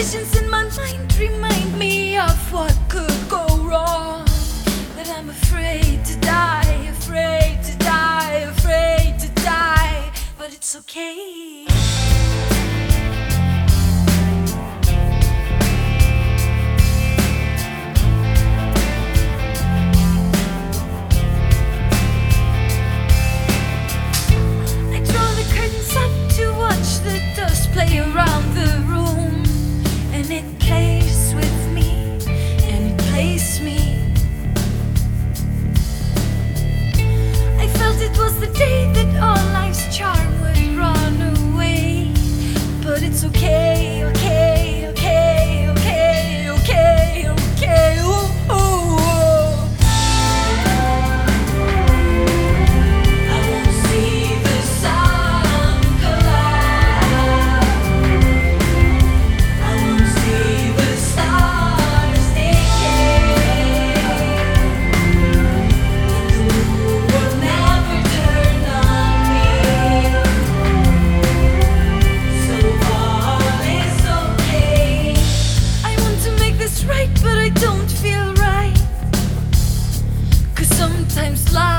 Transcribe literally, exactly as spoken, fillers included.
visions in my mind remind me of what could go wrong. But I'm afraid to die, afraid to die, afraid to die. But it's okay. Play around the room, and it plays with me, and it plays me. I felt it was the day that all life's charm would run away. But it's okay, okay, okay, okay, okay, okay. Ooh, ooh. Right, but I don't feel right. 'Cause sometimes life